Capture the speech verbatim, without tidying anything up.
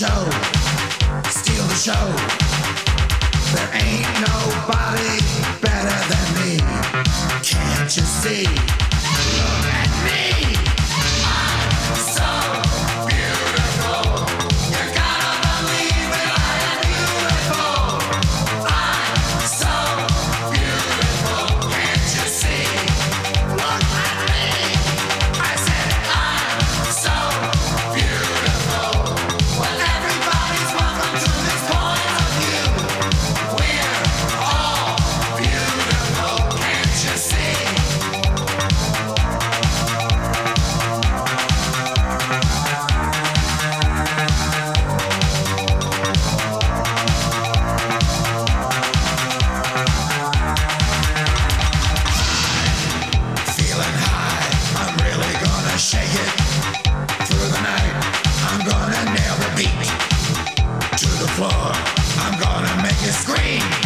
show, steal the show. There ain't nobody better than me. Can't you see? Look at me. I'm so beautiful. You gotta believe that I am beautiful. I'm so beautiful. Can't you see? Look at me. I said I'm so beautiful. Well, everybody's welcome to this point of view. We're all beautiful. Can't you see? Feeling high, I'm really gonna shake it. Through the night, I'm gonna nail the beat to the floor. I'm gonna make you scream.